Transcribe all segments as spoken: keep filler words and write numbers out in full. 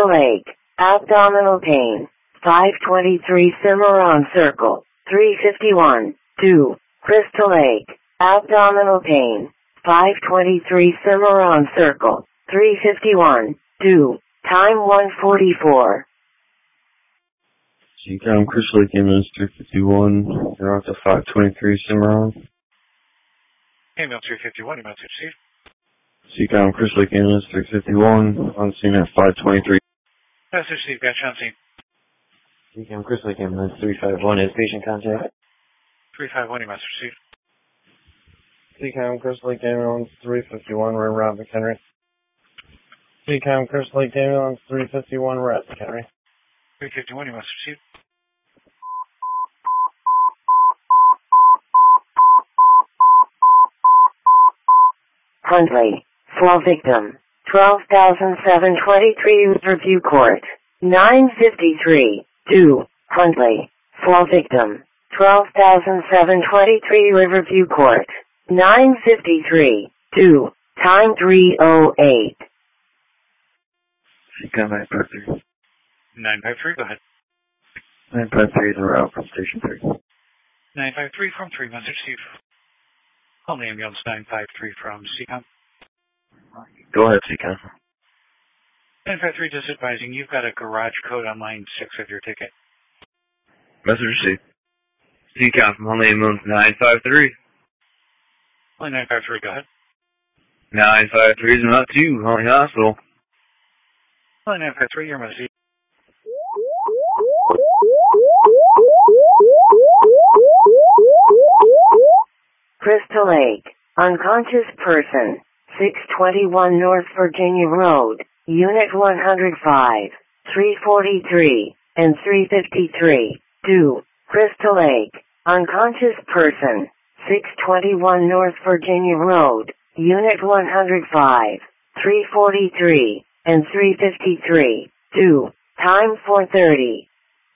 Crystal Lake, abdominal pain, five twenty-three Cimarron Circle, three fifty-one, two, Crystal Lake, abdominal pain, five twenty-three Cimarron Circle, three fifty-one, two, time one forty-four. Seacom Crystal Lake ambulance three fifty-one, you're out to five twenty-three Cimarron. Ambulance three fifty-one, you message received. Seacom Crystal Lake ambulance three fifty-one, on scene at five twenty-three. Message received, got you on scene. Seacom Crystal Lake ambulance three fifty-one, is patient contact. three five one, you message received. Seacom Crystal Lake ambulance three fifty-one, we're in Route McHenry. Seacom Crystal Lake ambulance three fifty-one, we're at McHenry. three fifty-one, you message received. Huntley, fall victim, twelve thousand seven hundred twenty-three Riverview Court, nine fifty-three, two, Huntley, fall victim, twelve thousand seven hundred twenty-three Riverview Court, nine fifty-three, two, time three oh eight. Seacom nine five three. nine five three, go ahead. nine five three is en route from Station three. nine five three from three, message received. Call the ambulance nine five three from Seacom. Go ahead, Seacom. nine five three, just advising, you've got a garage code on line six of your ticket. Message received. Seacom from Huntley ambulance nine five three. Line nine five three, go ahead. nine five three is not two, Huntley Hospital. Line nine five three, your message. Crystal Lake, unconscious person, six twenty-one North Virginia Road, Unit one oh five, three forty-three, and three fifty-three, two, Crystal Lake, unconscious person, six twenty-one North Virginia Road, Unit one oh five, three forty-three, and three fifty-three, two, time four thirty.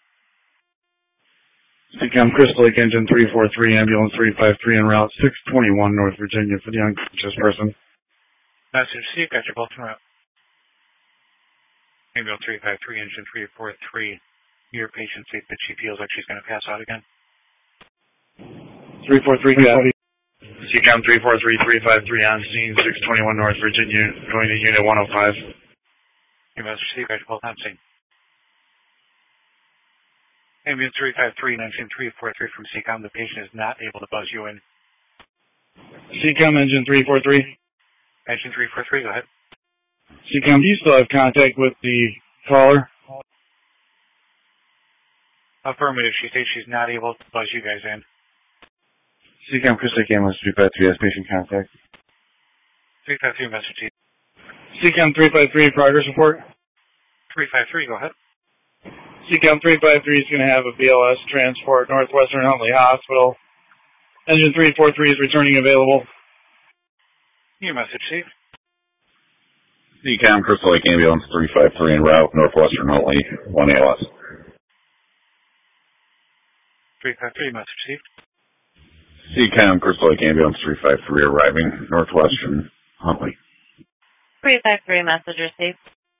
Seacom Crystal Lake Engine three four three, ambulance three five three en route six twenty-one North Virginia for the unconscious person. Message received, got your both en route. Ambulance three five three, engine three four three. Your patient safe that she feels like she's going to pass out again. three four three, got it. Seacom three four three, three five three on scene, six twenty-one North Virginia, going to Unit one oh five. Your message received, got your both on scene. Ambulance three five three, engine three four three from Seacom. The patient is not able to buzz you in. Seacom engine three four three. Engine three four three, go ahead. Seacom, do you still have contact with the caller? Affirmative. She states she's not able to buzz you guys in. Seacom Crystal Lake ambulance three five three has patient contact. three five three, message received. Seacom three five three, progress report. three five three, go ahead. Seacom three five three is going to have a B L S transport, Northwestern Huntley Hospital. Engine three four three is returning available. Your message received. Seacom Crystal Lake ambulance three five three en route, Northwestern Huntley, one A L S. three five three, message received. Seacom Crystal Lake ambulance three five three arriving, Northwestern Huntley. three five three, message received.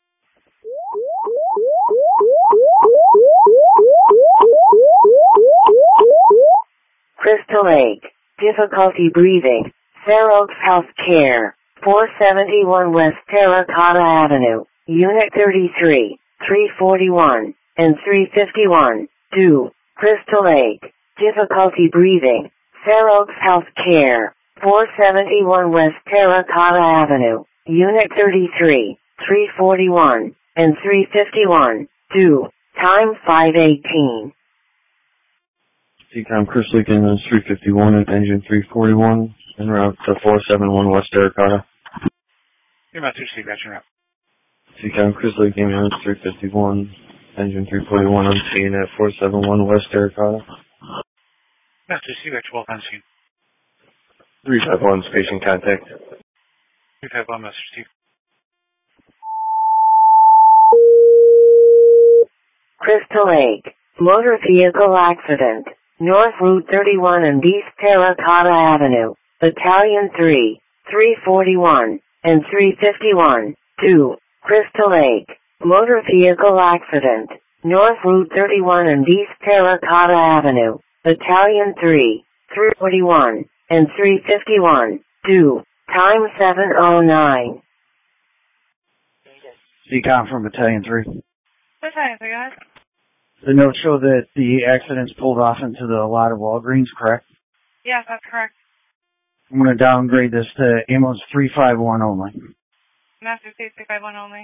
Crystal Lake, difficulty breathing, Fair Oaks Health Care, four seventy-one West Terracotta Avenue, Unit thirty-three, three forty-one, and three fifty-one, two, Crystal Lake, difficulty breathing, Fair Oaks Health Care, four seventy-one West Terracotta Avenue, Unit thirty-three, three forty-one, and three fifty-one, two, time five eighteen. Seacom Crystal Lake ambulance three fifty-one and engine three forty-one en route to four seventy-one West Terracotta. Your message received, got your route. Seacom Crystal Lake ambulance three fifty-one, engine three forty-one on scene at four seventy-one West Terracotta. Message received, got your both on scene. three five one's patient contact. three five one, message received. Crystal Lake, motor vehicle accident, North Route thirty-one and East Terracotta Avenue, Battalion three, three forty-one, and three fifty-one, two, Crystal Lake, Motor vehicle accident. North Route thirty-one and East Terracotta Avenue. Battalion three, three forty-one, and three fifty-one. Due. Time seven oh nine. C COM from Battalion three. Battalion three, guys. The notes show that the accident's pulled off into the lot of Walgreens, correct? Yes, that's correct. I'm going to downgrade this to ambulance three five one only. Master C three five one only.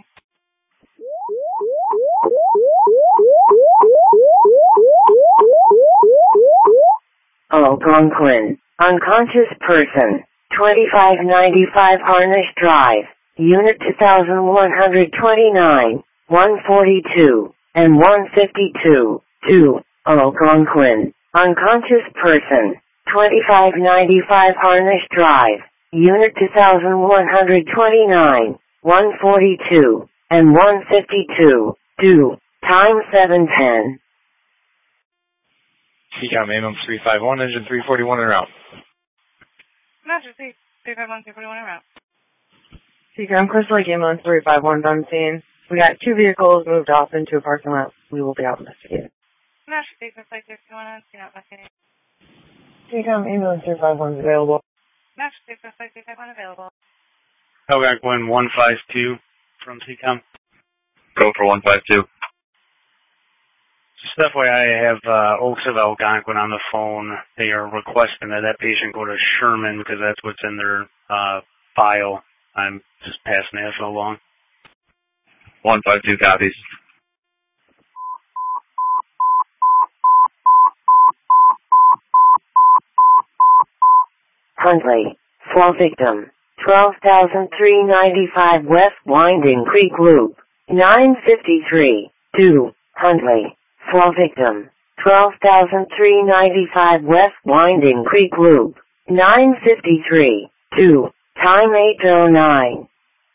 Algonquin. Unconscious person. twenty-five ninety-five Harnish Drive. Unit two thousand one hundred twenty-nine, one forty-two, and one fifty-two. two. Algonquin. Unconscious person. twenty-five ninety-five Harnish Drive. Unit two thousand one hundred twenty-nine, one forty-two, and one fifty-two. Due. Time seven ten. C COM ambulance three five one, engine three forty-one en route. Master C three five one, three forty-one en route. C COM Crystal Lake ambulance three five one on scene. We got two vehicles moved off into a parking lot. We will be out investigating. Master C Crystal Lake three fifty-one on scene, out investigating. C COM ambulance three five one is available. Master C Crystal Lake three five one available. Algonquin one five two from C COM. Go for one five two. Just F Y I, I have uh, Oaks of Algonquin on the phone. They are requesting that that patient go to Sherman because that's what's in their uh, file. I'm just passing that along. one five two copies. Huntley. Fall victim. twelve thousand three hundred ninety-five West Winding Creek Loop. nine fifty-three. two. Huntley. Fall victim. twelve thousand three hundred ninety-five West Winding Creek Loop. nine fifty-three. two. Time eight oh nine.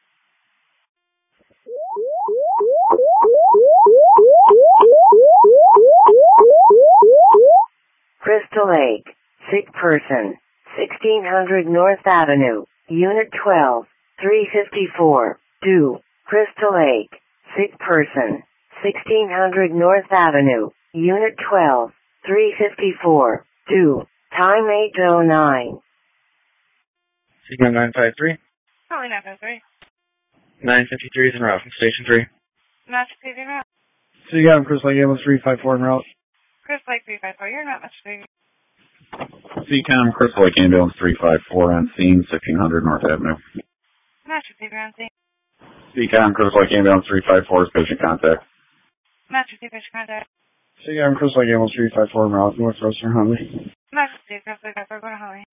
Crystal Lake. Sick person. sixteen hundred North Avenue. Unit twelve, three fifty-four. Due. Crystal Lake. Sick person. sixteen hundred North Avenue. Unit twelve, three fifty-four. Due. Time eight oh nine. C COM nine five three. Calling nine five three. nine fifty-three is en route from Station three. Master C three route. So you got him, Crystal Lake ambulance three five four en route. Crystal Lake three five four, you're not Master C. C COM Crystal Lake ambulance three five four on scene, sixteen hundred North Avenue. Master C three on scene. C COM Crystal Lake ambulance three five four is patient contact. Master C patient contact. So you got him, Crystal Lake ambulance three five four en route, Northwestern Huntley. Master C Crystal Lake three five four, go to Holly.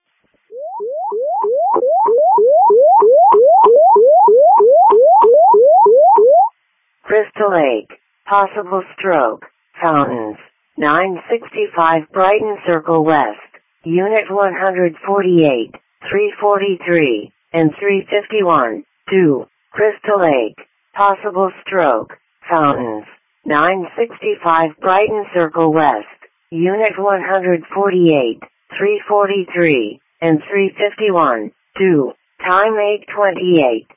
Crystal Lake. Possible stroke. Fountains. nine sixty-five Brighton Circle West. Unit one forty-eight, three forty-three, and three fifty-one. two. Crystal Lake. Possible stroke. Fountains. nine sixty-five Brighton Circle West. Unit one forty-eight, three forty-three, and three fifty-one. two. Time eight twenty-eight.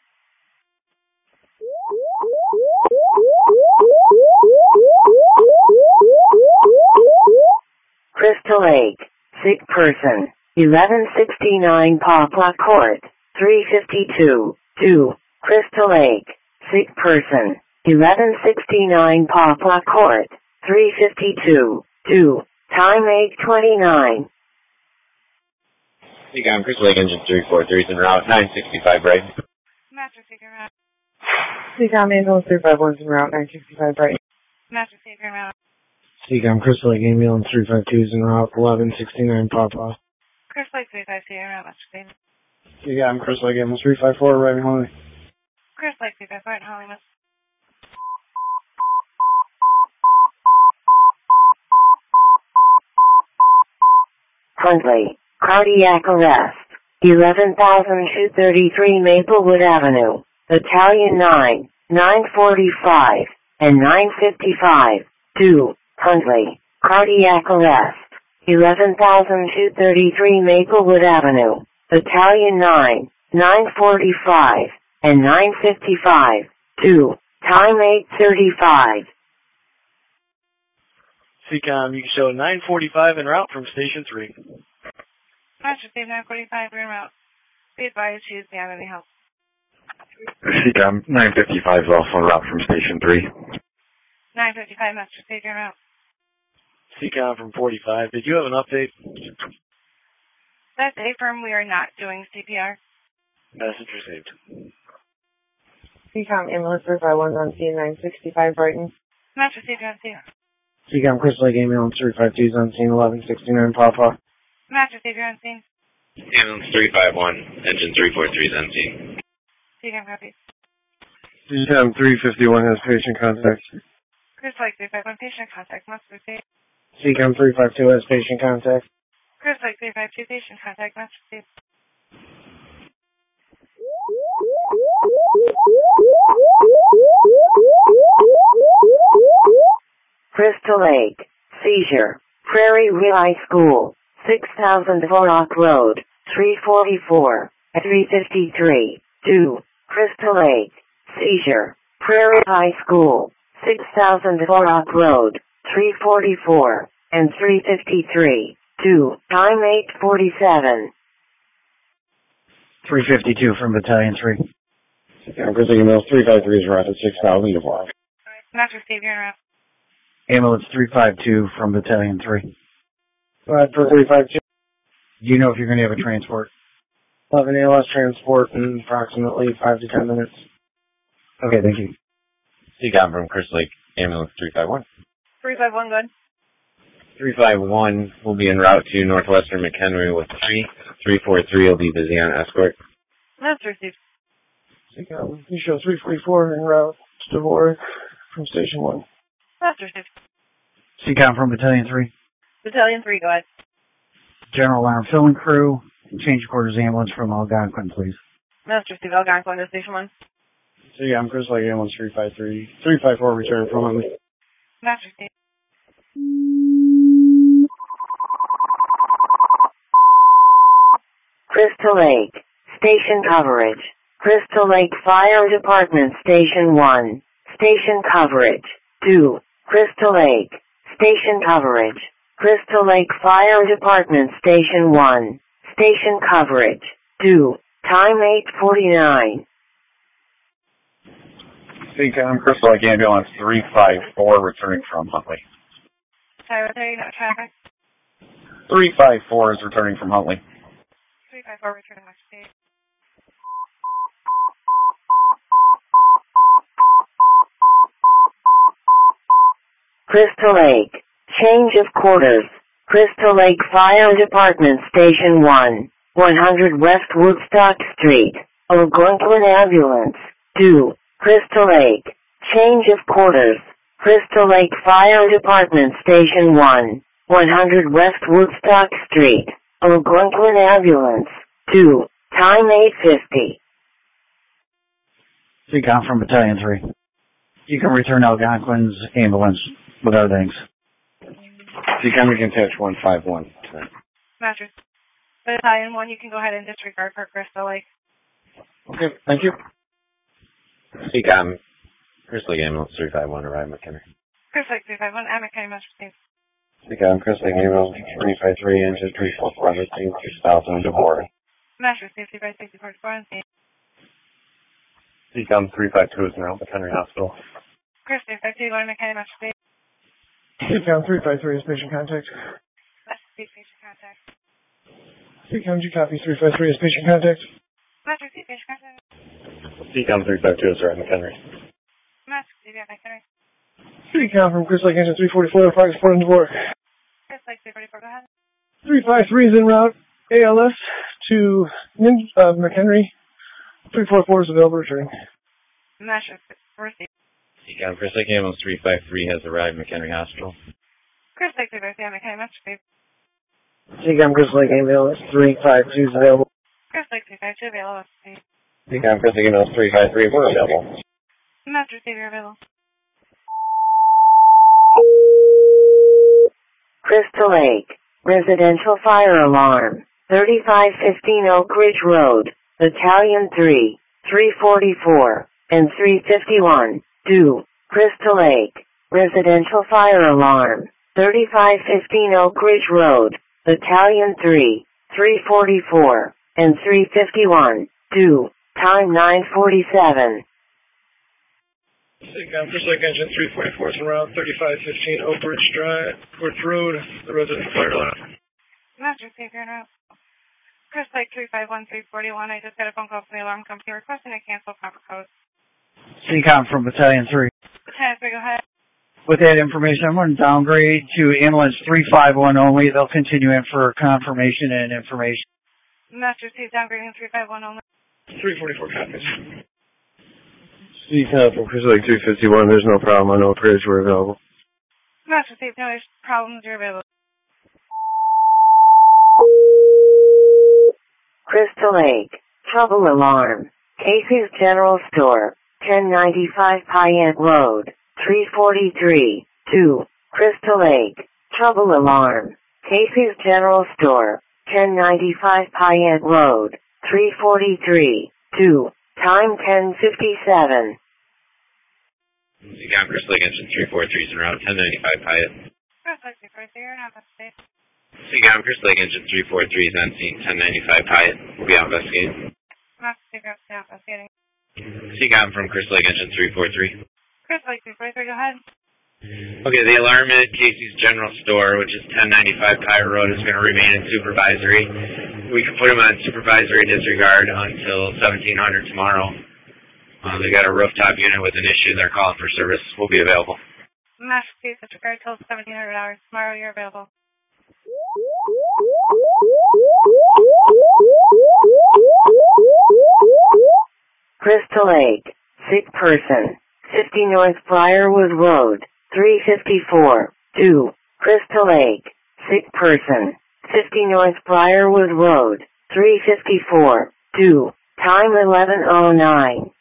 Crystal Lake. Sick person. eleven sixty-nine Poplar Court. three fifty-two. two. Crystal Lake. Sick person. eleven sixty-nine Poplar Court. three fifty-two. two. Time eight twenty-nine. C COM Crystal Lake engine three four three is en route, nine sixty-five Brighton. Master C three route. C COM ambulance three five one is en route, nine sixty-five Brighton. Master C three route. C COM Crystal Lake ambulance three five two is en route, eleven sixty-nine Pawpaw. Crystal Lake three five two, you're not Master C. C COM Crystal Lake ambulance three five four, arriving Holly. Crystal Lake three five four at Holly, Miss. Huntley. Cardiac arrest. eleven thousand two hundred thirty-three Maplewood Avenue. Battalion nine, nine forty-five, and nine fifty-five. two. Huntley. Cardiac arrest. eleven thousand two hundred thirty-three Maplewood Avenue. Battalion nine, nine forty-five, and nine fifty-five. two. Time eight thirty-five. C COM, you can show nine forty-five en route from Station three. Master Steve nine forty-five, en route. Be advised, she is beyond any help. C COM, nine fifty-five is also en route from Station three. nine fifty-five, Master Steve, en route. C COM from forty-five, did you have an update? That's A firm, we are not doing C P R. Message received. C COM, ambulance three five one on scene, nine sixty-five Brighton. Master Steve, on scene. C COM, Crystal Lake Ambulance three five two is on scene, eleven sixty-nine Pawpaw. Master Steve, on scene. Ambulance three five one, engine three four three is on scene. C COM, copy. C COM, three fifty-one has patient contact. Crystal Lake three five one, patient contact, Master Steve. C COM, three five two has patient contact. Crystal Lake three five two, patient contact, Master Steve. Crystal Lake. Seizure. Prairie Relay School. six thousand Vorok Road. three forty-four. three fifty-three. two. Crystal Lake. Seizure. Prairie High School. six thousand Vorok Road. three forty-four. And three fifty-three. two. Time eight forty-seven. three fifty-two from Battalion three. C COM, Crystal Lake Ambulance three five three is around at six thousand Vorok. Master Steve, you're in route. Ambulance three five two from Battalion three. Go ahead for three five two. Do you know if you're going to have a transport? eleven A L S transport in approximately five to ten minutes. Okay, thank you. C COM from Crystal Lake, ambulance three five one. three five one, good. three five one will be en route to Northwestern McHenry with three. three four three will be busy on escort. Master Steve. C COM, you show three forty-four en route to Vorok from Station one. Master Steve. C COM from Battalion three. Battalion three, go ahead. General alarm filling crew. Change quarters ambulance from Algonquin, please. Master Steve, Algonquin to Station one. C COM, Crystal Lake Ambulance three five three. three five four return from Huntley. Master Steve. Crystal Lake. Station coverage. Crystal Lake Fire Department Station one. Station coverage. two. Crystal Lake. Station coverage. Crystal Lake Fire Department Station one. Station coverage. two. Time eight forty-nine. C COM, Crystal Lake Ambulance three five four returning from Huntley. Sorry, was there any traffic? three five four is returning from Huntley. three five four, returning Master Steve. Crystal Lake. Change of quarters. Crystal Lake Fire Department Station one. one hundred West Woodstock Street. Algonquin Ambulance. two. Crystal Lake. Change of quarters. Crystal Lake Fire Department Station one. one hundred West Woodstock Street. Algonquin Ambulance. two. Time eight fifty. C COM from Battalion three. You can return Algonquin's ambulance with our thanks. C COM, you can attach one five one. Master. Battalion one, you can go ahead and disregard for Crystal Lake. Okay, thank you. C COM, Crystal Lake ambulance three five one, arrive McHenry. Crystal Lake three five one, I'm McHenry, Master Steve. C COM, Crystal Lake ambulance three five three, engine three four four, six thousand Devore. Master Steve, three five six, four four, scene. C COM three five two is now McHenry Hospital. Crystal Lake five two, going to McHenry, Master Steve. C COM, three five three is patient contact. Master Steve, patient contact. C COM, G copy, three five three is patient contact. Master Steve, patient contact. C COM three five two is arrive McHenry. Master Steve, yeah, McHenry. C COM from Crystal Lake Engine three forty-four, Fox Four and Devore. Crystal Lake three forty-four, go ahead. three five three is en route, A L S to uh, McHenry. three four four is available returning. Master Steve. C COM, Crystal Lake ambulance three five three has arrived McHenry Hospital. Crystal Lake three five three, McHenry, Master Steve. C COM, Crystal Lake ambulance three five two is available. Crystal Lake three five two, available, Master Steve. C COM, Crystal Lake ambulance three five three, we're available. Master Steve, you're available. Crystal Lake. Residential fire alarm. thirty-five fifteen Oak Ridge Road. Battalion three. three forty-four. And three fifty-one. two, Crystal Lake. Residential fire alarm. thirty-five fifteen Oak Ridge Road. Battalion three, three forty-four, and three fifty-one. two. Time nine forty-seven. City Crystal Lake Engine three forty-four is en route, thirty-five fifteen Oak Ridge Drive, Worth Road, the resident fire alarm. Master Savior en route. Crystal Lake three five one three forty-one. I just got a phone call from the alarm company requesting a cancel proper code. C COM from Battalion three. Ten, three, go ahead. With that information, I'm going to downgrade to ambulance three five one only. They'll continue in for confirmation and information. Master Steve downgrading three five one only. three forty-four copies. C COM from Crystal Lake two fifty-one. There's no problem on Oak Ridge. We're available. Master Steve, no problems. You're available. Crystal Lake. Trouble alarm. Casey's General Store. ten ninety-five Payette Road. three forty-three. two. Crystal Lake. Trouble alarm. Casey's General Store. ten ninety-five Payette Road. three forty-three. two. Time ten fifty-seven. C COM Crystal Lake Engine three forty-three is en route, ten ninety-five Pyatt. Crystal Lake three forty-three, you're not Master Steve. C COM Crystal Lake Engine three forty-three is on scene, ten ninety-five Pyatt. We'll be out investigating. Master Steve, you're not investigating. C COM from Crystal Lake Engine three forty-three. Crystal Lake three forty-three, go ahead. Okay, the alarm at Casey's General Store, which is ten ninety-five Pyatt Road, is going to remain in supervisory. We can put them on supervisory disregard until seventeen hundred tomorrow. Uh, they got a rooftop unit with an issue. They're calling for service. We'll be available. Master Steve, disregard till seventeen hundred hours. Tomorrow you're available. Crystal Lake. Sick person. fifty North Briarwood Road. three fifty-four. two. Crystal Lake. Sick person. fifty North Briarwood Road. three fifty-four. two. Time eleven oh nine.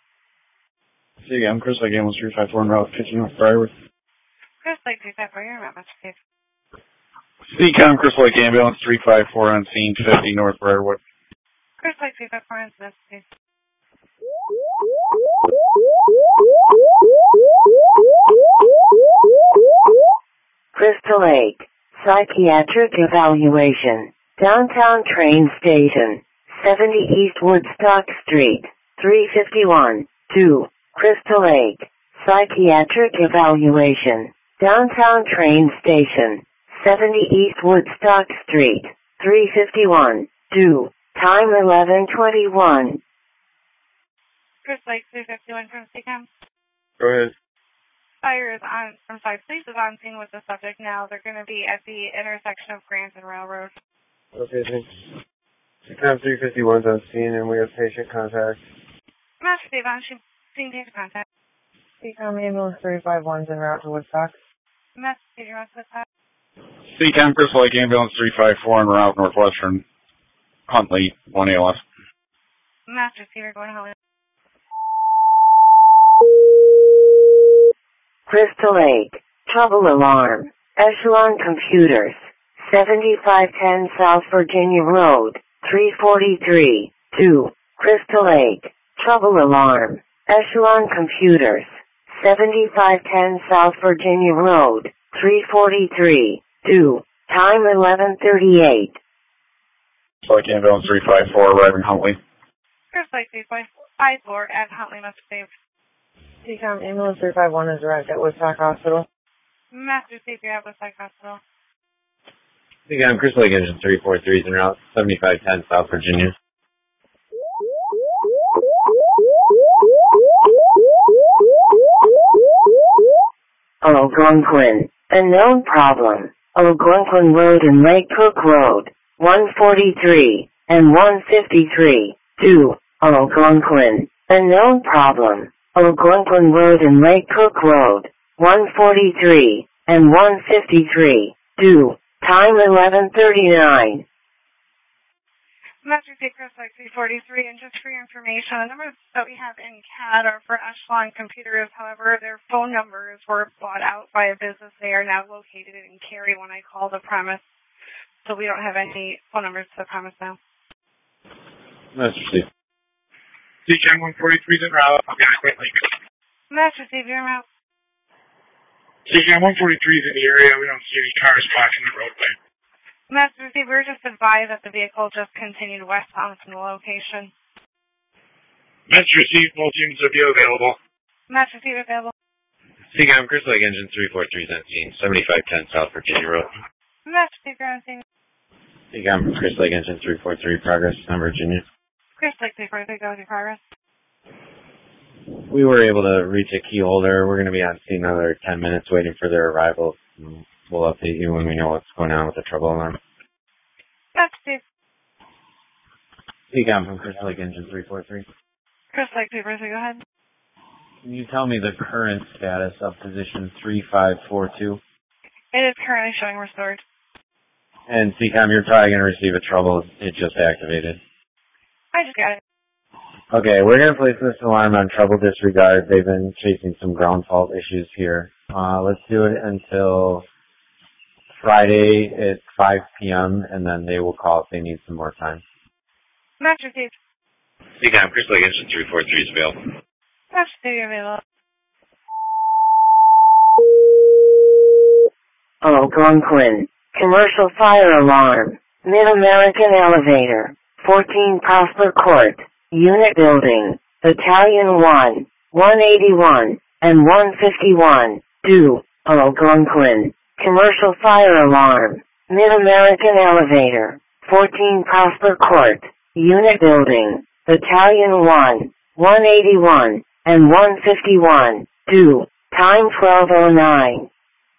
C COM Crystal Lake Ambulance three five four en route, fifty North Briarwood. Crystal Lake three five four, you're not Master Steve. C COM Crystal Lake Ambulance three five four on scene, fifty North Briarwood. Crystal Lake three five four, on Master Steve. Crystal Lake. Psychiatric evaluation. Downtown train station. seventy East Woodstock Street. three fifty-one. two. Crystal Lake. Psychiatric evaluation. Downtown train station. seventy East Woodstock Street. three fifty-one. two. Time eleven twenty-one. Crystal Lake three fifty-one from C COM. Go ahead. Fire is on, I'm sorry, police is on scene with the subject now. They're going to be at the intersection of Grant and Railroad. Okay, thanks. C COM three fifty-one's on scene and we have patient contact. Master Steve, on scene patient contact. C COM ambulance three five one's en route to Woodstock. Master Steve, you're on Woodstock. C COM Crystal Lake Ambulance three five four en route Northwestern Huntley, one A L S. Master Steve, you're going to Huntley. Crystal Lake. Trouble alarm. Echelon Computers. seventy-five ten South Virginia Road. three forty-three. two. Crystal Lake. Trouble alarm. Echelon Computers. seventy-five ten South Virginia Road. three forty-three. two. Time eleven thirty-eight. Crystal Lake Ambulance three five four arriving Huntley. Crystal Lake three five four at Huntley, Master Steve. C COM ambulance three five one is arrived at Woodstock Hospital. Master Steve, you're at Woodstock Hospital. C COM Crystal Lake Engine three forty-three is en route, seventy-five ten South Virginia. Algonquin. Unknown problem. Algonquin Road and Lake Cook Road. one forty-three and one fifty-three. two. Algonquin. Unknown problem. Algonquin Road and Lake Cook Road. one forty-three and one fifty-three. two. Time eleven thirty-nine. Master Steve, Crystal Lake three forty-three, and just for your information, the numbers that we have in C A D are for Echelon Computers. However, their phone numbers were bought out by a business. They are now located in Cary when I call the premise. So we don't have any phone numbers to the premise now. Master Steve. C COM one forty-three is en route. I'll get it quickly. Match receive your route. C CAM one forty-three is in the area. We don't see any cars blocking the roadway. Match receive, we're just advised that the vehicle just continued westbound from the location. Match receive, both units will be available. Match receive available. C CAM Crystal Lake Engine three four three is on scene, seventy-five ten South Virginia Road. Match receive, ground scene. C CAM Crystal Lake Engine three four three, progress on Virginia. Crystal Lake three four three, go with your progress. We were able to reach a key holder. We're going to be on scene another ten minutes waiting for their arrival. We'll update you when we know what's going on with the trouble alarm. Match receive. C CAM from Crystal Lake Engine three four three. Crystal Lake three four three, go ahead. Can you tell me the current status of position three five four two? It is currently showing restored. And C CAM, you're probably going to receive a trouble. It just activated. I just got it. Okay, we're going to place this alarm on trouble disregard. They've been chasing some ground fault issues here. Uh, let's do it until Friday at five p.m., and then they will call if they need some more time. Match received. C CAM, Crystal Lake Engine three four three is available. Match received, available. Algonquin. Commercial fire alarm. Mid-American elevator. fourteen Prosper Court. Unit building. Battalion one. one eighty-one. And one fifty-one. Due. Algonquin. Commercial fire alarm. Mid-American elevator. fourteen Prosper Court. Unit building. Battalion one. one eighty-one. And one fifty-one. Due. Time twelve oh nine.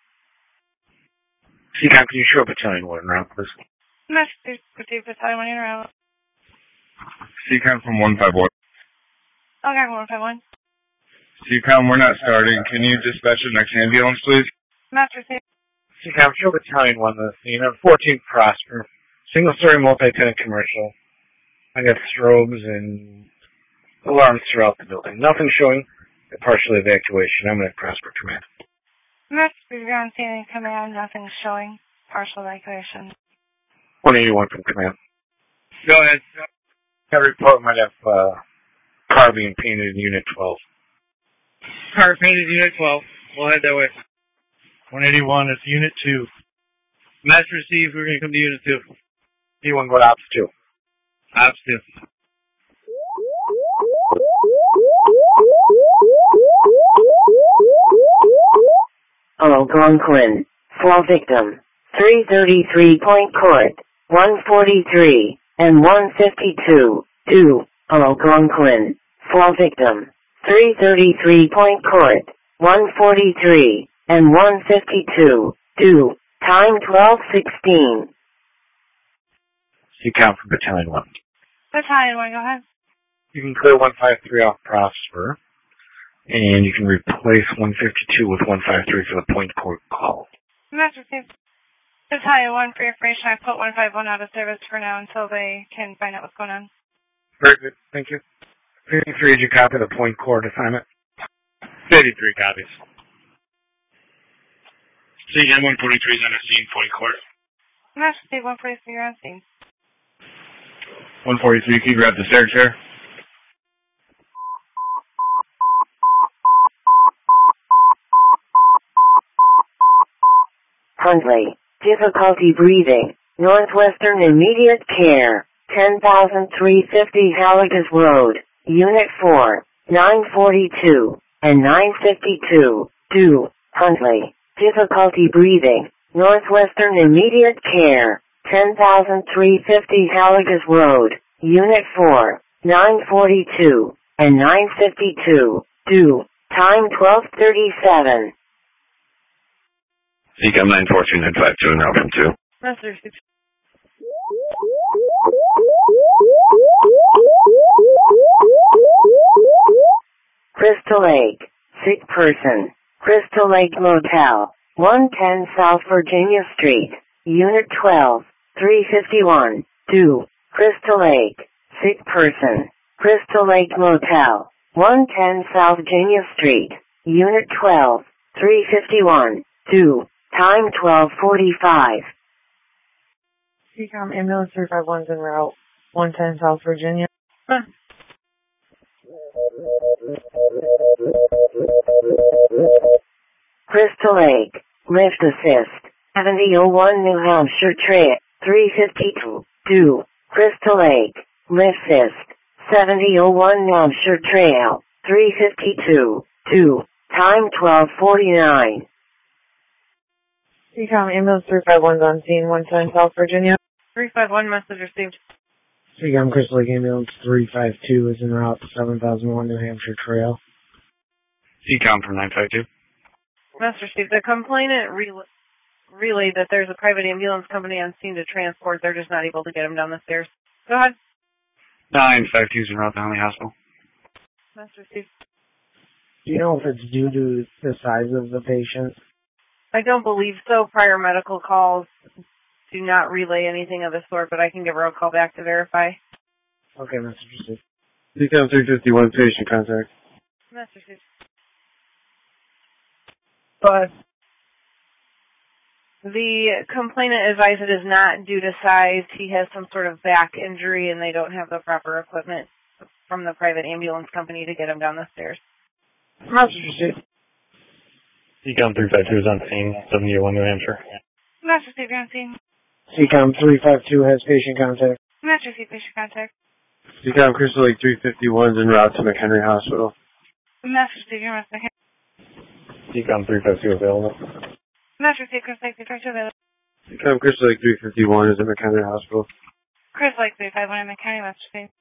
C CAM, can you show Battalion one route, please? Match received, Battalion one in route. C CAM from one five one. Okay, one five one. C CAM, we're not starting. Can you dispatch the next ambulance, please? Match received. C CAM, show Battalion one the scene of fourteen Prosper. Single-story multi-tenant commercial. I got strobes and alarms throughout the building. Nothing showing a partial evacuation. I'm at Prosper Command. Match received, ground scene command, nothing showing partial evacuation. one eighty-one from command. Go ahead. That report might have uh, car being painted in Unit twelve. Car painted Unit twelve. We'll head that way. one eighty-one, it's Unit two. Match received, we're going to come to Unit two. You want to go to Ops two. Ops two. Algonquin. Fall victim. three thirty-three Point Court. one forty-three. And one fifty-two. Due. Algonquin. Fall victim. three thirty-three Point Court. one forty-three. And one fifty-two. Due. Time twelve sixteen. C CAM from Battalion one. Battalion one, go ahead. You can clear one five three off Prosper. And you can replace one fifty-two with one five three for the Point Court call. Match received. Battalion one, for your information, I put one five one out of service for now until they can find out what's going on. Very good. Thank you. fifty-three, did you copy the Point Court assignment? fifty-three copies. C CAM one forty-three is on the scene, Point Court. Match received, one forty-three, you're on scene. one forty-three, can you grab the stair chair? Huntley. Difficulty breathing. Northwestern immediate care. ten thousand three hundred fifty Halligas Road. Unit four. nine forty-two. And nine fifty-two. Due. Huntley. Difficulty breathing. Northwestern immediate care. ten thousand three hundred fifty Halligas Road. Unit four. nine forty-two. And nine fifty-two. Due. Time twelve thirty-seven. C CAM nine four two nine five two now from two. Match received. Crystal Lake. Sick person. Crystal Lake Motel. one ten South Virginia Street. Unit twelve. three fifty-one. Due. Crystal Lake. Sick person. Crystal Lake Motel. one ten South Virginia Street. Unit twelve. three fifty-one. Due. Time twelve forty-five. C CAM ambulance three five one is en route. one ten South Virginia. Huh. Crystal Lake, lift assist, seventy oh one New Hampshire Trail, three fifty-two, two. Crystal Lake, lift assist, seventy oh one New Hampshire Trail, three fifty-two, two. Time twelve forty-nine. C COM ambulance three five one's on scene, one ten South Virginia. three five one message received. C COM Crystal Lake ambulance three five two is en route to seven thousand one New Hampshire Trail. C COM from nine five two. Message received. The complainant rel- relayed that there's a private ambulance company on scene to transport. They're just not able to get him down the stairs. Go ahead. nine five two is en route to Huntley Hospital. Message received. Do you know if it's due to the size of the patient? I don't believe so. Prior medical calls do not relay anything of the sort, but I can give her a call back to verify. Okay, message received. C COM three fifty-one, patient contact. Message received. But the complainant advised it is not due to size. He has some sort of back injury, and they don't have the proper equipment from the private ambulance company to get him down the stairs. message received. C COM three five two is on scene, seventy oh one New Hampshire. Message received, you're on scene. C COM three five two has patient contact. Message received, patient contact. C COM Crystal Lake three fifty-one is en route to McHenry Hospital. Message received, you're on scene. C COM three five two available. Message received, Chris Lake three five two available. C COM Crystal Lake three fifty-one is at McHenry Hospital. Chris Lake three five one in McHenry, message received.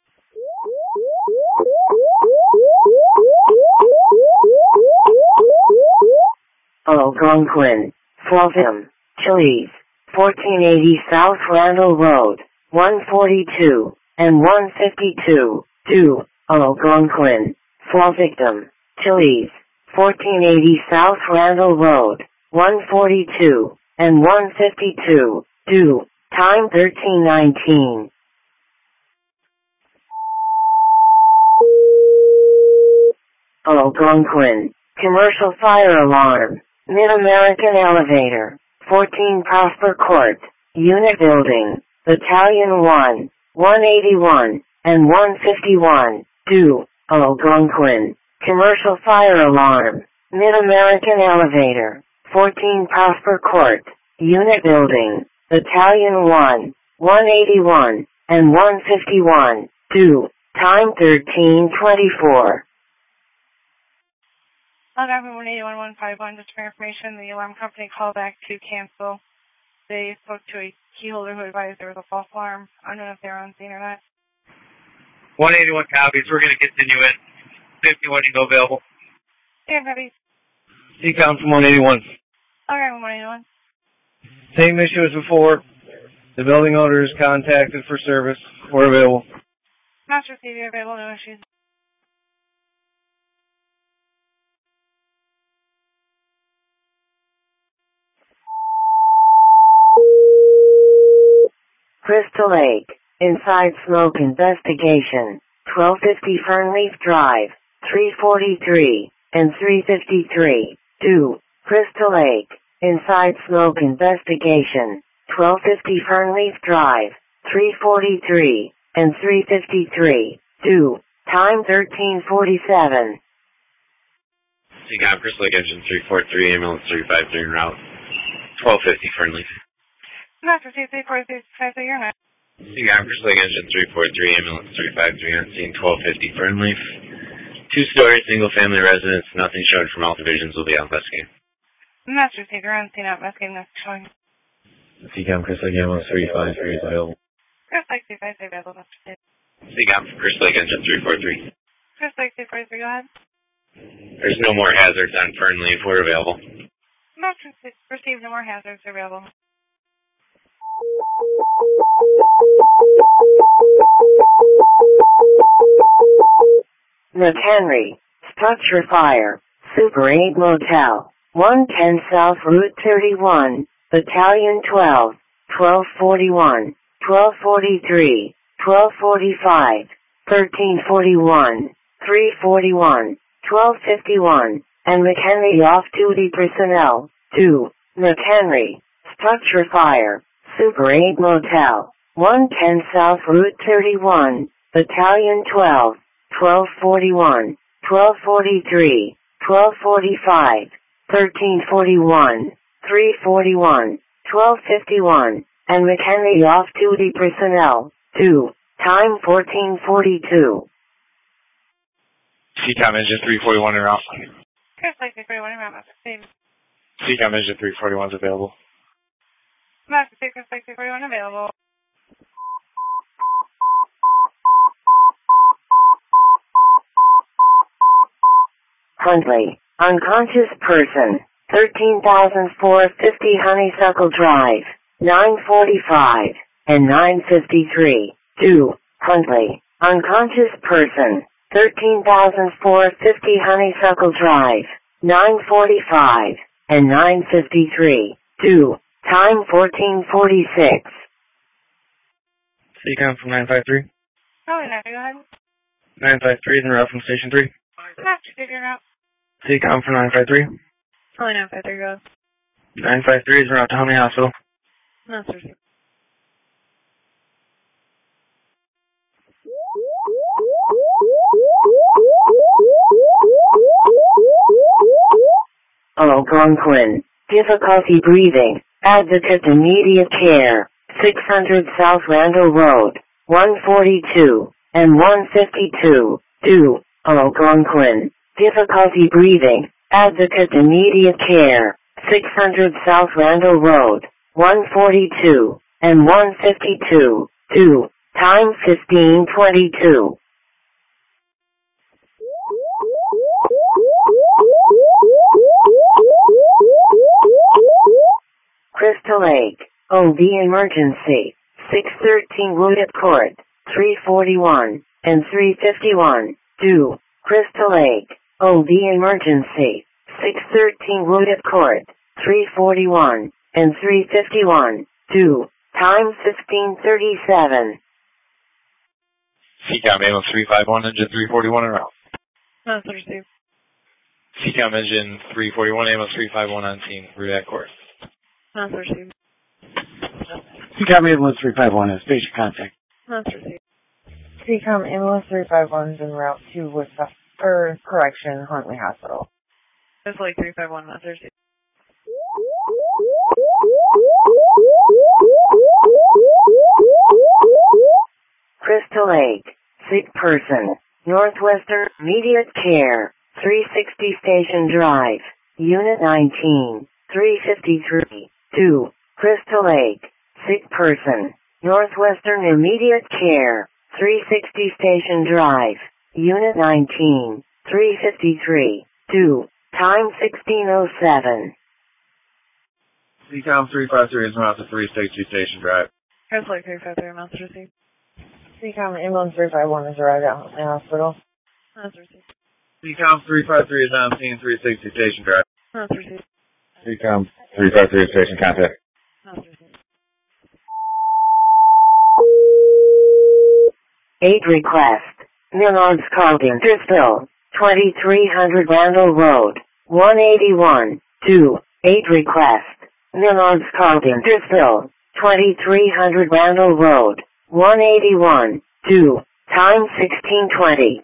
Algonquin, Fulton, Chili's, fourteen eighty South Randall Road, one forty-two, and one fifty-two, two. Algonquin, Fulton, Chili's, fourteen eighty South Randall Road, one forty-two, and one fifty-two, two. Time thirteen nineteen. Algonquin, commercial fire alarm, Mid-American Elevator, fourteen Prosper Court, Unit Building, Battalion one, one eighty-one, and one fifty-one, two. Algonquin, commercial fire alarm, Mid-American Elevator, fourteen Prosper Court, Unit Building, Battalion one, one eighty-one, and one fifty-one, two. Time thirteen twenty-four. Algonquin one eighty-one one fifty-one, just for information, the alarm company called back to cancel. They spoke to a key holder who advised there was a false alarm. I don't know if they're on scene or not. one eighty-one copies. We're going to continue it. fifty-one to go available. Yeah, copies. C COM from one eighty-one. Algonquin one eighty-one. Same issue as before. The building owner is contacted for service. We're available. Master T V available, no issues. Crystal Lake, inside smoke investigation, twelve fifty Fernleaf Drive, three forty-three, and three fifty-three, two. Crystal Lake, inside smoke investigation, twelve fifty Fernleaf Drive, three forty-three, and three fifty-three, two. Time thirteen forty-seven. C COM Crystal Lake Engine three four three, ambulance three five three en route, twelve fifty Fernleaf. Master T V three four three five three, you're not. C COM Crystal Lake Engine three four three, ambulance three five three on scene, twelve fifty Fernleaf. Two-story, single-family residence, nothing shown from all divisions will be out investigating. Master T V, you're on scene out investigating this showing. C COM Crystal Lake ambulance three five three is available. Chris Lake three five three available, Master T V. C COM Crystal Lake Engine three four three. Chris Lake three four three, go ahead. There's no more hazards on Fernleaf. We're available. Master T V, received, no more hazards available. McHenry, structure fire, Super eight Motel, one ten South Route thirty-one, Battalion twelve, twelve forty-one, twelve forty-three, twelve forty-five, thirteen forty-one, three forty-one, twelve fifty-one, and McHenry off-duty personnel, two. McHenry, structure fire, Super eight Motel, one ten South Route thirty-one, Battalion twelve, twelve forty-one, twelve forty-three, twelve forty-five, thirteen forty-one, three forty-one, twelve fifty-one, and McKinney off-duty personnel, two, time fourteen forty-two. C COM engine three forty-one and out. Chris Lake three forty-one and Master Steve. C COM engine three forty-one is available. Master Steve, Chris Lake three forty-one available. Huntley, unconscious person, thirteen thousand four hundred fifty Honeysuckle Drive, nine forty-five, and nine fifty-three, two, Huntley, unconscious person, thirteen thousand four hundred fifty Honeysuckle Drive, nine forty-five, and nine fifty-three, two, time fourteen forty-six. C COM from nine five three. Oh, no, go ahead. nine five three is en route from Station three. Master Steve, you're out. C COM from nine five three. Oh, nine five three, go. nine five three is en route to Huntley Hospital. Master Steve. Algonquin, difficulty breathing, advocate immediate care, six hundred South Randall Road, one forty-two, and one fifty-two, two, Algonquin, difficulty breathing, advocate immediate care, six hundred South Randall Road, one forty-two, and one fifty-two, two, time fifteen twenty-two. Crystal Lake, O B emergency, six thirteen Wooded Court, three forty-one, and three fifty-one, two, Crystal Lake, O B emergency, six thirteen Wooded Court, three forty-one, and three fifty-one, two, time fifteen thirty-seven. C COM ambulance three five one, engine three forty-one en route. Master Steve. C COM engine three forty-one, ambulance three five one on scene, route at course. Master Steve. C COM ambulance three five one is patient contact. Master Steve. C COM ambulance three five one is en route to Woodstock, or correction, Huntley Hospital. It's like three five one, Master Steve. Crystal Lake, sick person, Northwestern immediate care, three sixty Station Drive, Unit nineteen, three fifty-three, two, Crystal Lake, sick person, Northwestern immediate care, three sixty Station Drive, Unit nineteen, three fifty-three, two, time sixteen oh seven. C COM three five three is en route to three sixty Station Drive. It's like three five three, Master Steve. C COM ambulance three five one is arrived at Huntley Hospital. Master Steve. C COM three five three is on scene, three sixty Station Drive. Master Steve. C COM three five three is station contact. Master Steve. Eight request. Millards Carlton, Driscoll, twenty-three hundred Randall Road, one eighty-one, two, eight request. Millards Carlton, Driscoll, twenty-three hundred Randall Road, one eighty-one, two, time sixteen twenty.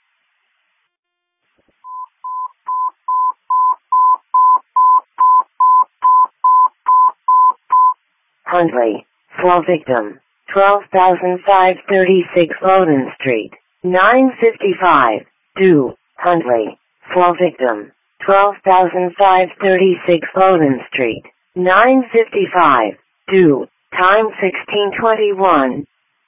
Huntley, flow victim, twelve thousand five hundred thirty-six Loden Street, nine fifty-five, two, Huntley, flow victim, twelve thousand five hundred thirty-six Loden Street, nine fifty-five, two, time sixteen twenty-one.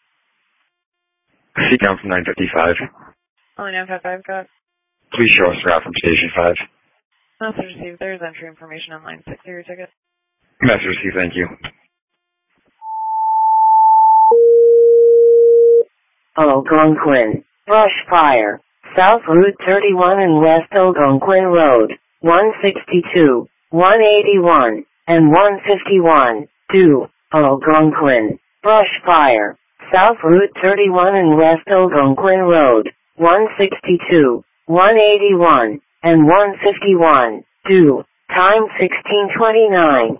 C COM from nine fifty-five. Only nine five five, got. Please show us route from Station five. Master Steve, there's entry information on line six of your ticket. Master C, thank you. Algonquin, brush fire, South Route thirty-one and West Algonquin Road, one sixty-two, one eighty-one, and one fifty-one, two, Algonquin, brush fire, South Route thirty-one and West Algonquin Road, one sixty-two, one eighty-one, and one fifty-one, two, time sixteen twenty-nine.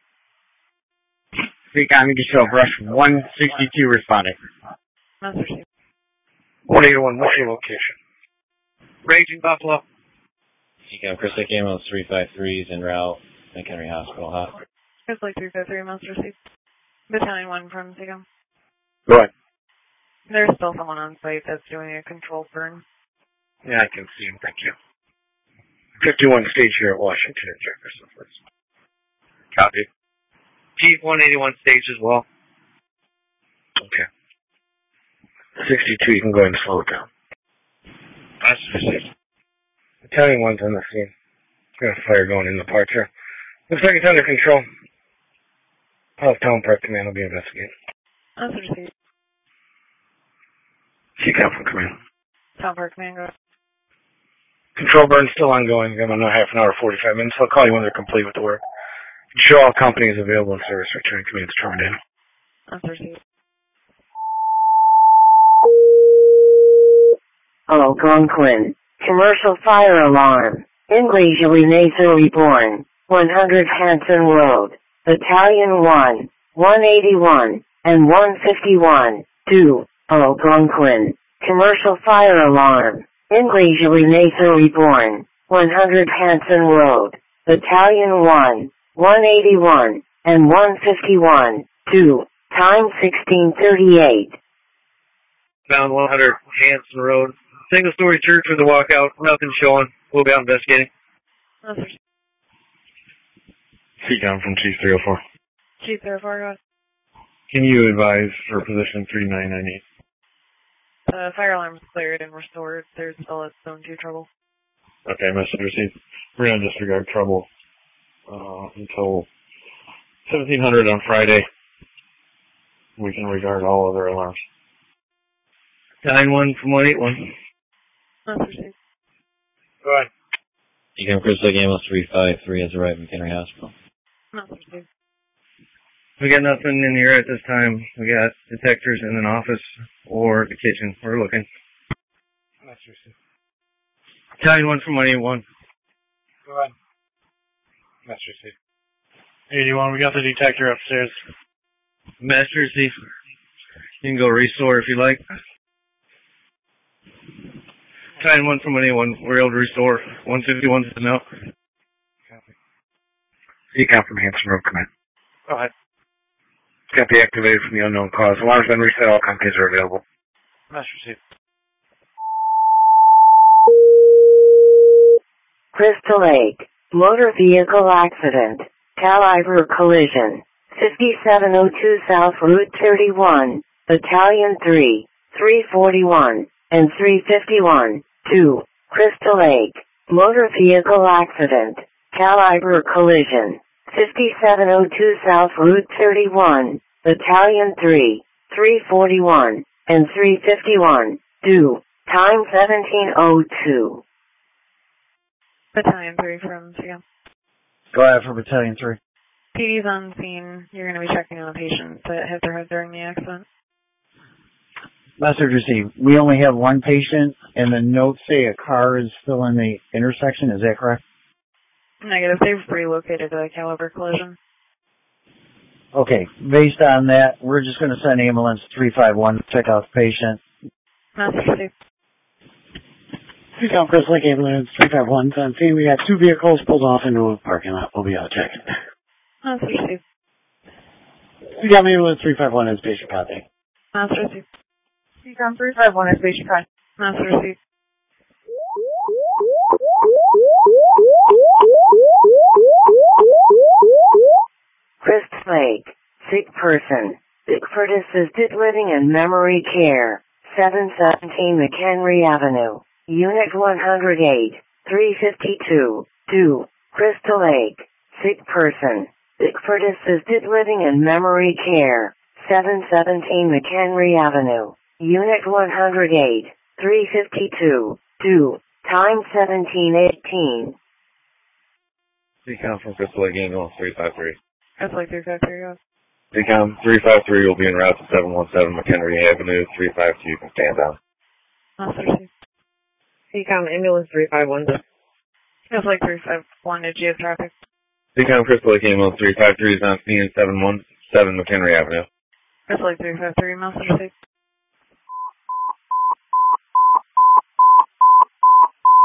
C COM, you can show brush one sixty-two responding. Master Steve. one eighty-one, what's your location? Raging Buffalo. Seacom Chris Lake Ambulance three five three is en route. McHenry Hospital. Hot. Chris Lake three five three, most received. Battalion one from Seacom. Go ahead. There's still someone on site that's doing a controlled burn. Yeah, I can see him. Thank you. fifty-one stage here at Washington and Jefferson, please. Copy. Chief one eighty-one stage as well. Okay. sixty-two, you can go ahead and slow it down. That's received. Battalion one's on the scene. Got a fire going in the parts here. Looks like it's under control. Health Town Park Command will be investigating. That's received. Seacom from Command. Town Park Command, go. Control burn's still ongoing. Got another half an hour, forty-five minutes. I'll call you when they're complete with the work. Show all companies available in service. Returning command determined in. That's received. Algonquin. Commercial fire alarm. Ingleisure Nathan Reborn. one hundred Hanson Road. Battalion one. one eighty-one. And one fifty-one. two. Algonquin. Commercial fire alarm. Ingleisure Nathan Reborn. one hundred Hanson Road. Battalion one. one eighty-one. And one fifty-one. two. Time sixteen thirty-eight. Found one hundred Hanson Road. Single story church with a walkout. Nothing showing. We'll be out investigating. Seacom from Chief three oh four. Chief three oh four, go ahead. Can you advise for position three nine nine eight? The fire alarm is cleared and restored. There's still a zone two trouble. Okay, message received. We're going to disregard trouble uh, until seventeen hundred on Friday. We can regard all other alarms. nine one from one eight one. That's received. Go ahead. Seacom Chris Lake Ambulance three five three has arrived at McHenry Hospital. That's received. We got nothing in here at this time. We got detectors in an office or the kitchen. We're looking. That's received. Battalion one from one eighty-one. Go ahead. That's received. eighty-one, we got the detector upstairs. Master receive. You can go restore if you like. Battalion one from one eighty-one. We're able to restore. one fifty-one to the milk. Seacom from Hanson Road Command. Go ahead. Can't be activated from the unknown cause. Alarm's been reset. All companies are available. Master receive. Crystal Lake. Motor vehicle accident. Caliber collision. fifty-seven oh two South Route thirty-one. Battalion three. three forty-one. And three fifty-one. two. Crystal Lake. Motor vehicle accident. Caliber collision. fifty-seven oh two South Route thirty-one. Battalion three. three forty-one. And three fifty-one. two. Time seventeen oh two. Battalion three from Seacom. Go ahead for Battalion three. P D's on scene. You're going to be checking on the patient that hit their head during the accident. Message received. We only have one patient, and the notes say a car is still in the intersection. Is that correct? Negative. They've relocated the Caliber collision. Okay. Based on that, we're just going to send ambulance three five one to check out the patient. Message received. Seacom Chris Lake Ambulance three five one on scene. We got two vehicles pulled off into a parking lot. We'll be out checking. Message received. Seacom Ambulance three five one has patient contact. Message received. Seacom three five one has patient contact. Message received. Crystal Lake. Sick person. Bickford Assisted Living and Memory Care. seven seventeen McHenry Avenue. Unit one hundred eight. three fifty-two. two. Crystal Lake. Sick person. Bickford Assisted Living and Memory Care. seven seventeen McHenry Avenue. Unit one hundred eight. three fifty-two. two. Time seventeen eighteen. Seacom from Crystal Lake Ambulance three five three. That's like three five three, go. Seacom three five three will be en route to seven one seven McHenry Avenue. three five two, you can stand down. Message received. Seacom Ambulance three five one. That's like three five one, did you have traffic? Seacom Crystal Lake Ambulance three five three is on scene seven one seven McHenry Avenue. That's like three five three, message received.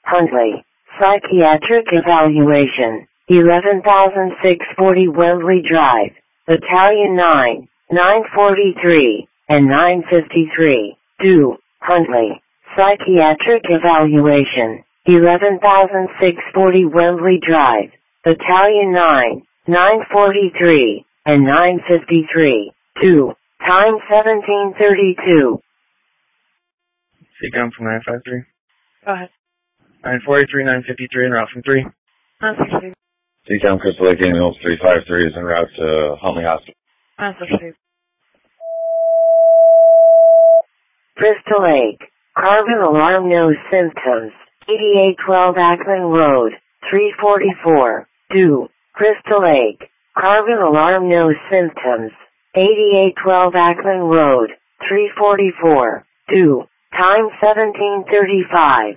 Huntley. Psychiatric evaluation. eleven thousand six hundred forty Wembley Drive. Battalion nine, nine forty-three, and nine fifty-three. two. Huntley. Psychiatric evaluation. eleven thousand six hundred forty Wembley Drive. Battalion nine, nine forty-three, and nine fifty-three. two. Time seventeen thirty-two. Seacom from nine five three. Go ahead. nine forty-three, nine fifty-three, en route from three. Message received. Seacom Crystal Lake Ambulance three five three is en route to Huntley Hospital. Message received. Crystal Lake. Carbon alarm, no symptoms. eighty-eight twelve Ackman Road, three forty-four. two. Crystal Lake. Carbon alarm, no symptoms. eighty-eight twelve Ackman Road, three forty-four. two. Time seventeen thirty-five.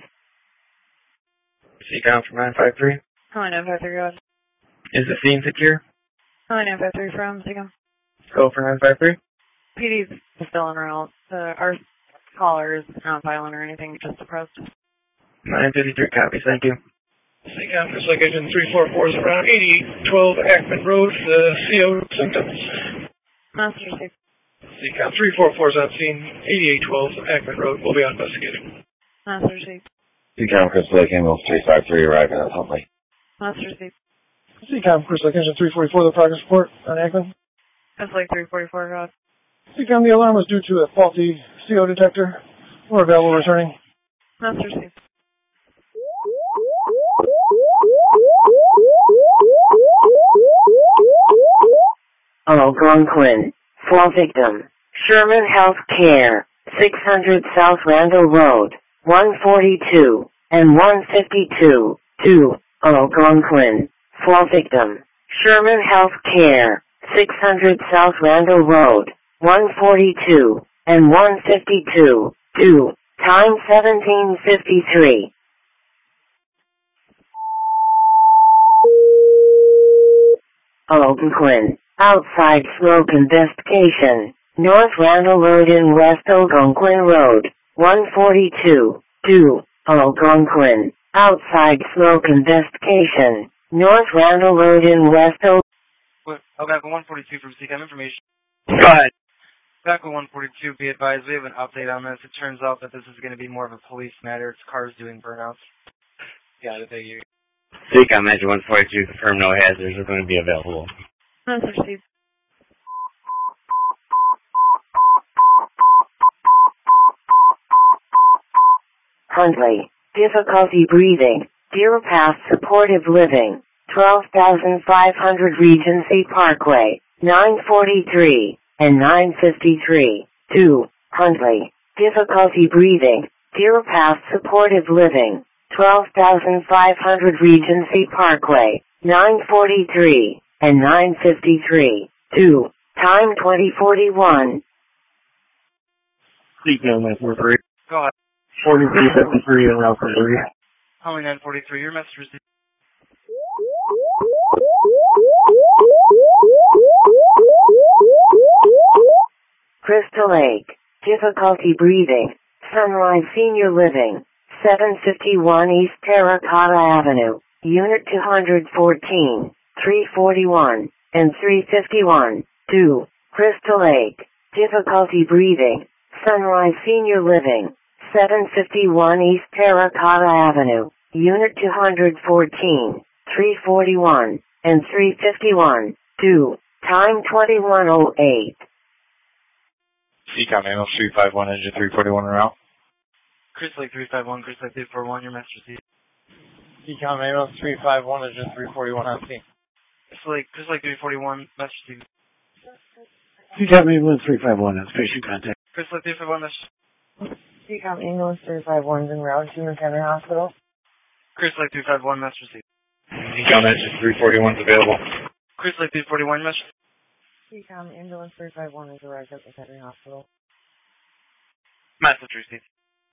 Seacom from nine five three. Hi, nine five three, go ahead. Is the scene secure? Hi, nine five three from Seacom. Go for nine five three. P D's still en route. Uh, our caller is not violent or anything, just depressed. nine fifty-three, copy, thank you. Seacom, Crystal Lake Agent three four four is around eighty-eight twelve Ackman Road, uh, C O symptoms. Master received. Seacom three four four is on scene, eighty-eight twelve Ackman Road, will be on investigating. Master received. Seacom Crystal Lake Ambulance three five three arriving at Huntley. Master received. Seacom, Crystal Lake Agent three forty-four, the progress report on Ackman. That's like three forty-four, go ahead. Seacom, the alarm was due to a faulty C O detector. We're available returning. Master received. Algonquin. Fall victim. Sherman Health Care. six hundred South Randall Road. one forty-two and one fifty-two. two. Algonquin. Fall victim. Sherman Health Care. six hundred South Randall Road. one forty-two and one fifty-two. two. Time seventeen fifty-three. Algonquin. Outside smoke investigation. North Randall Road in West Algonquin Road. one forty-two. two. Algonquin. Outside smoke investigation. North Randall Road in West Algonquin. Algonquin one forty-two from Seacom information. Go ahead. Algonquin one forty-two, be advised, we have an update on this. It turns out that this is going to be more of a police matter. It's cars doing burnouts. Got it, thank you. Seacom Engine one forty-two, confirm no hazards are going to be available. Master received. Huntley. Difficulty breathing. Deer Path Supportive Living. twelve thousand five hundred Regency Parkway. nine forty-three and nine fifty-three. two. Huntley. Difficulty breathing. Deer Path Supportive Living. twelve thousand five hundred Regency Parkway. nine forty-three and nine fifty-three. two. Time twenty forty-one. Seacom nine four three. Go ahead. forty-three fifty-three en route from three. Holly nine forty-three, your message received. Crystal Lake. Difficulty breathing. Sunrise Senior Living. seven fifty-one East Terracotta Avenue. Unit two fourteen, three forty-one, and three fifty-one. two. Crystal Lake. Difficulty breathing. Sunrise Senior Living. seven fifty-one East Terracotta Avenue. Unit two fourteen, three forty-one, and three fifty-one. two. Time twenty-one oh eight. Seacom Ambulance three five one, Engine three forty-one en route. Crystal Lake three five one, Crystal Lake three four one, your message received. Seacom Ambulance three five one, Engine three forty-one on scene. Crystal Lake, Crystal Lake three forty-one, message received. Seacom Ambulance three five one, that's patient contact. Crystal Lake three five one, message. Seacom Ambulance three five one is en route to McHenry Hospital. Crystal Lake three five one, message received. Seacom Engine three forty-one is available. Crystal Lake three forty-one, message. Seacom Ambulance three five one is arrived at McHenry Hospital. Message received.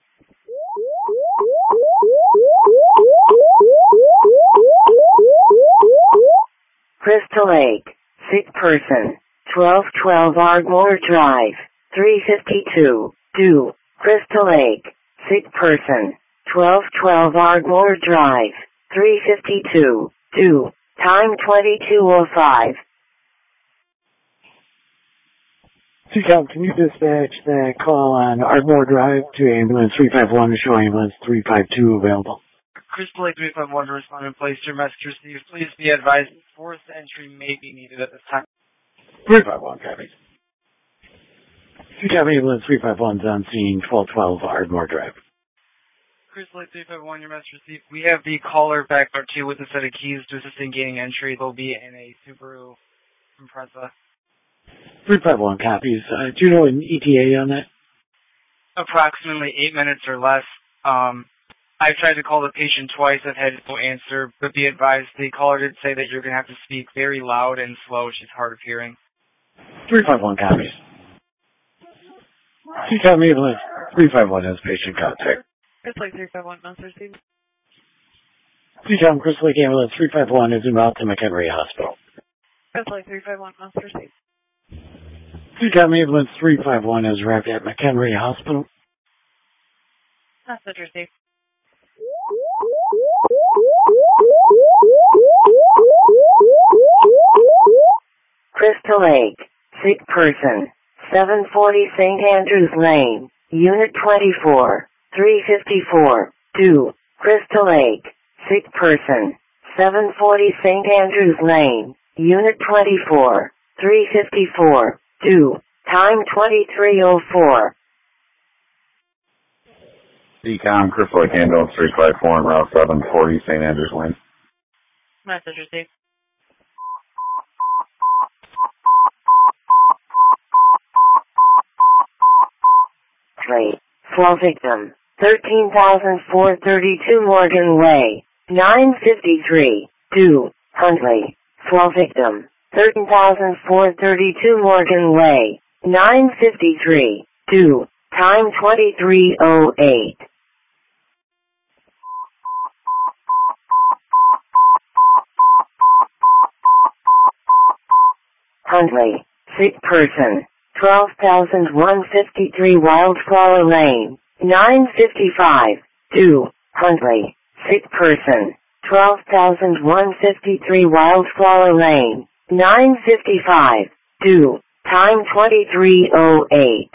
Crystal Lake. Sick person. twelve twelve Ardmore Drive. three fifty-two. two. Crystal Lake. Sick person. twelve twelve Ardmore Drive, three fifty-two, two, time twenty-two oh five. C COM, can you dispatch that call on Ardmore Drive to ambulance three five one to show ambulance three five two available? Crystal Lake three five one to respond and place your message received. Please be advised fourth entry may be needed at this time. three five one, copy. C COM ambulance three five one's on scene, twelve twelve Ardmore Drive. Crystal Lake three five one, your message received. We have the caller back up two with a set of keys to assist in gaining entry. They'll be in a Subaru Impreza. three five one copies. Uh, do you know an E T A on that? Approximately eight minutes or less. Um, I've tried to call the patient twice. I've had no answer, but be advised, the caller did say that you're going to have to speak very loud and slow. She's hard of hearing. three five one copies. C COM ambulance three five one has patient contact. Crystal Lake three five one, message received. C COM Crystal Lake ambulance three five one is en route to McHenry Hospital. Crystal Lake three five one, message received. C COM ambulance three five one has arrived at McHenry Hospital. Message received. Crystal Lake, sick person, seven forty Saint Andrews Lane, Unit twenty-four, three fifty-four, two, Crystal Lake, sick person, seven forty Saint Andrews Lane, Unit twenty-four, three fifty-four, two, time twenty-three oh four. C COM Crystal Lake ambulance three five four on Route seven forty Saint Andrews Lane. Message received. Rate, flow victim, thirteen thousand four hundred thirty-two Morgan Way, nine fifty-three, two, Huntley, flow victim, thirteen thousand four hundred thirty-two Morgan Way, nine fifty-three, two, time twenty-three oh eight. Huntley, sick person, twelve thousand one hundred fifty-three Wildflower Lane, nine fifty-five, two, Huntley, sick person, twelve thousand one hundred fifty-three Wildflower Lane, nine fifty-five, two, time twenty-three oh eight.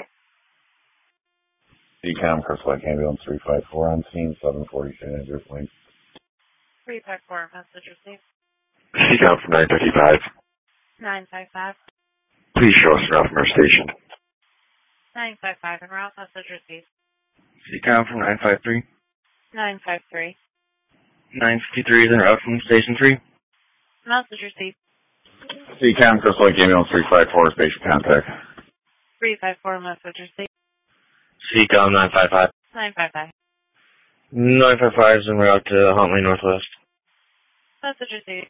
C COM Crystal Lake ambulance three five four on scene, seven forty Saint Andrews Lane. three five four, message received. C COM from nine fifty-five. nine five five. Please show us around from our station. nine five five, en route, message received. C COM from nine five three. nine five three. nine fifty-three is en route from station three. Message received. C COM Crystal Lake ambulance three five four is patient contact. three five four, message received. C COM nine five five. nine five five. nine five five is en route to Huntley Northwest. Message received.